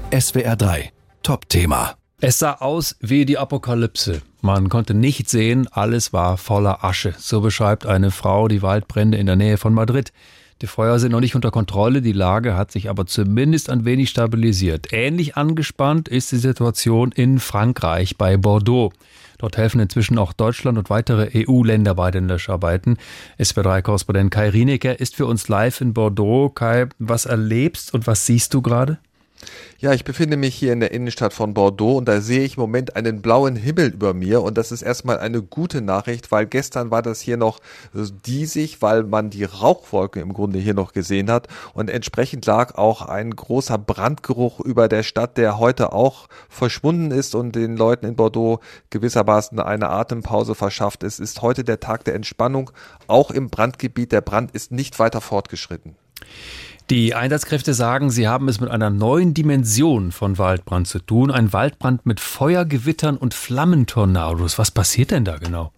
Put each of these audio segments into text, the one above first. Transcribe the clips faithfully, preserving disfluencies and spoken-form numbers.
S W R drei Top-Thema. Es sah aus wie die Apokalypse. Man konnte nichts sehen, alles war voller Asche. So beschreibt eine Frau die Waldbrände in der Nähe von Madrid. Die Feuer sind noch nicht unter Kontrolle, die Lage hat sich aber zumindest ein wenig stabilisiert. Ähnlich angespannt ist die Situation in Frankreich bei Bordeaux. Dort helfen inzwischen auch Deutschland und weitere E U-Länder bei den Löscharbeiten. S W R drei-Korrespondent Kai Rineker ist für uns live in Bordeaux. Kai, was erlebst und was siehst du gerade? Ja, ich befinde mich hier in der Innenstadt von Bordeaux und da sehe ich im Moment einen blauen Himmel über mir und das ist erstmal eine gute Nachricht, weil gestern war das hier noch diesig, weil man die Rauchwolke im Grunde hier noch gesehen hat und entsprechend lag auch ein großer Brandgeruch über der Stadt, der heute auch verschwunden ist und den Leuten in Bordeaux gewissermaßen eine Atempause verschafft. Es ist heute der Tag der Entspannung, auch im Brandgebiet. Der Brand ist nicht weiter fortgeschritten. Die Einsatzkräfte sagen, sie haben es mit einer neuen Dimension von Waldbrand zu tun. Ein Waldbrand mit Feuergewittern und Flammentornados. Was passiert denn da genau?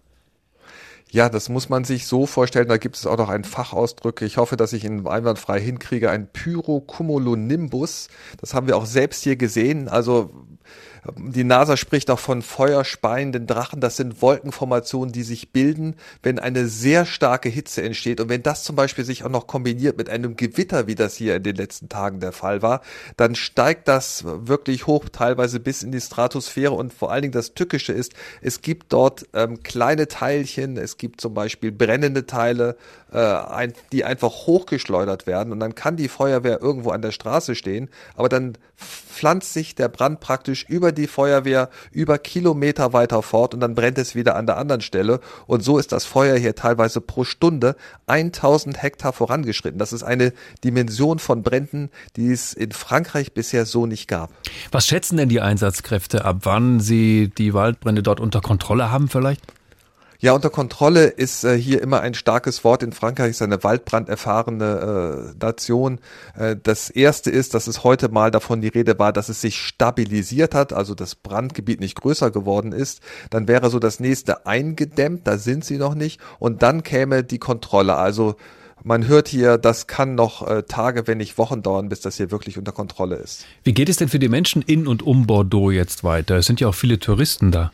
Ja, das muss man sich so vorstellen, da gibt es auch noch einen Fachausdruck. Ich hoffe, dass ich ihn einwandfrei hinkriege. Ein Pyrocumulonimbus. Das haben wir auch selbst hier gesehen. Also die NASA spricht auch von feuerspeienden Drachen. Das sind Wolkenformationen, die sich bilden, wenn eine sehr starke Hitze entsteht. Und wenn das zum Beispiel sich auch noch kombiniert mit einem Gewitter, wie das hier in den letzten Tagen der Fall war, dann steigt das wirklich hoch, teilweise bis in die Stratosphäre. Und vor allen Dingen das Tückische ist, es gibt dort ähm, kleine Teilchen, es gibt zum Beispiel brennende Teile, äh, ein, die einfach hochgeschleudert werden. Und dann kann die Feuerwehr irgendwo an der Straße stehen, aber dann pflanzt sich der Brand praktisch über die Feuerwehr über Kilometer weiter fort und dann brennt es wieder an der anderen Stelle. Und so ist das Feuer hier teilweise pro Stunde tausend Hektar vorangeschritten. Das ist eine Dimension von Bränden, die es in Frankreich bisher so nicht gab. Was schätzen denn die Einsatzkräfte, ab wann sie die Waldbrände dort unter Kontrolle haben vielleicht? Ja, unter Kontrolle ist äh, hier immer ein starkes Wort. In Frankreich ist eine waldbranderfahrene äh, Nation. Äh, das erste ist, dass es heute mal davon die Rede war, dass es sich stabilisiert hat, also das Brandgebiet nicht größer geworden ist. Dann wäre so das nächste eingedämmt, da sind sie noch nicht. Und dann käme die Kontrolle, also man hört hier, das kann noch äh, Tage, wenn nicht Wochen dauern, bis das hier wirklich unter Kontrolle ist. Wie geht es denn für die Menschen in und um Bordeaux jetzt weiter? Es sind ja auch viele Touristen da.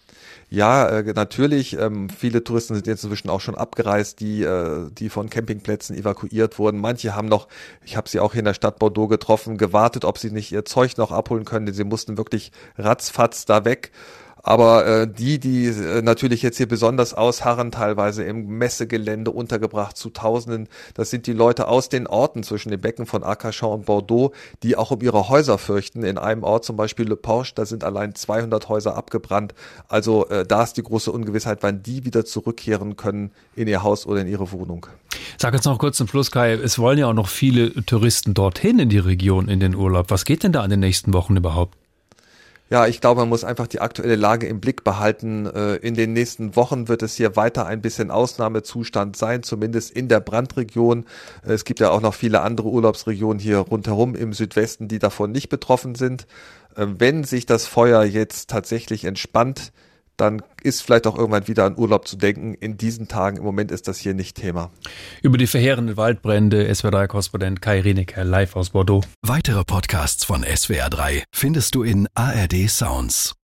Ja, äh, natürlich. Ähm, viele Touristen sind jetzt inzwischen auch schon abgereist, die, äh, die von Campingplätzen evakuiert wurden. Manche haben noch, ich habe sie auch hier in der Stadt Bordeaux getroffen, gewartet, ob sie nicht ihr Zeug noch abholen können, denn sie mussten wirklich ratzfatz da weg. Aber äh, die, die äh, natürlich jetzt hier besonders ausharren, teilweise im Messegelände untergebracht zu Tausenden, das sind die Leute aus den Orten zwischen den Becken von Arcachon und Bordeaux, die auch um ihre Häuser fürchten. In einem Ort, zum Beispiel Le Porche, da sind allein zweihundert Häuser abgebrannt. Also äh, da ist die große Ungewissheit, wann die wieder zurückkehren können in ihr Haus oder in ihre Wohnung. Sag jetzt noch kurz zum Schluss, Kai, es wollen ja auch noch viele Touristen dorthin in die Region, in den Urlaub. Was geht denn da in den nächsten Wochen überhaupt? Ja, ich glaube, man muss einfach die aktuelle Lage im Blick behalten. In den nächsten Wochen wird es hier weiter ein bisschen Ausnahmezustand sein, zumindest in der Brandregion. Es gibt ja auch noch viele andere Urlaubsregionen hier rundherum im Südwesten, die davon nicht betroffen sind. Wenn sich das Feuer jetzt tatsächlich entspannt, dann ist vielleicht auch irgendwann wieder an Urlaub zu denken. In diesen Tagen, im Moment ist das hier nicht Thema. Über die verheerenden Waldbrände, S W R drei-Korrespondent Kai Rineker live aus Bordeaux. Weitere Podcasts von S W R drei findest du in A R D Sounds.